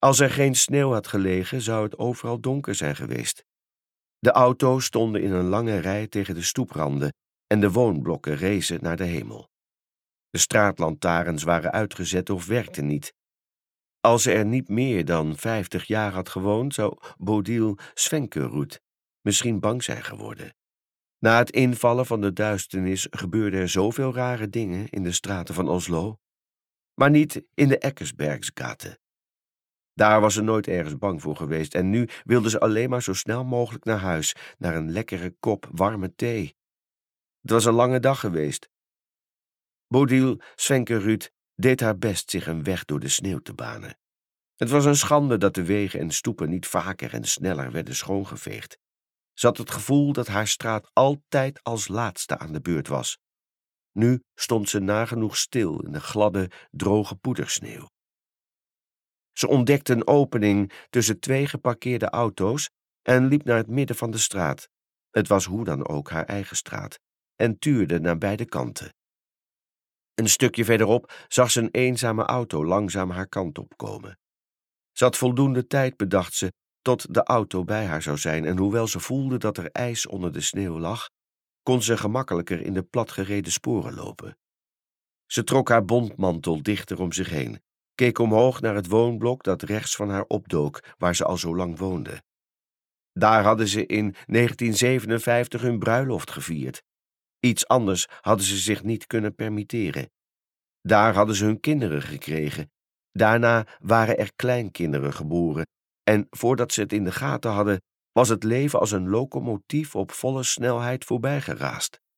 Als er geen sneeuw had gelegen, zou het overal donker zijn geweest. De auto's stonden in een lange rij tegen de stoepranden en de woonblokken rezen naar de hemel. De straatlantaarns waren uitgezet of werkten niet. Als ze er niet meer dan 50 jaar had gewoond, zou Bodil Svenkerud misschien bang zijn geworden. Na het invallen van de duisternis gebeurden er zoveel rare dingen in de straten van Oslo, maar niet in de Eckersbergsgate. Daar was ze nooit ergens bang voor geweest en nu wilde ze alleen maar zo snel mogelijk naar huis, naar een lekkere kop warme thee. Het was een lange dag geweest. Bodil Svenkerud deed haar best zich een weg door de sneeuw te banen. Het was een schande dat de wegen en stoepen niet vaker en sneller werden schoongeveegd. Ze had het gevoel dat haar straat altijd als laatste aan de beurt was. Nu stond ze nagenoeg stil in de gladde, droge poedersneeuw. Ze ontdekte een opening tussen 2 geparkeerde auto's en liep naar het midden van de straat. Het was hoe dan ook haar eigen straat en tuurde naar beide kanten. Een stukje verderop zag ze een eenzame auto langzaam haar kant op komen. Ze had voldoende tijd, bedacht ze, tot de auto bij haar zou zijn en hoewel ze voelde dat er ijs onder de sneeuw lag, kon ze gemakkelijker in de platgereden sporen lopen. Ze trok haar bontmantel dichter om zich heen, keek omhoog naar het woonblok dat rechts van haar opdook, waar ze al zo lang woonde. Daar hadden ze in 1957 hun bruiloft gevierd. Iets anders hadden ze zich niet kunnen permitteren. Daar hadden ze hun kinderen gekregen. Daarna waren er kleinkinderen geboren. En voordat ze het in de gaten hadden, was het leven als een locomotief op volle snelheid voorbijgeraast.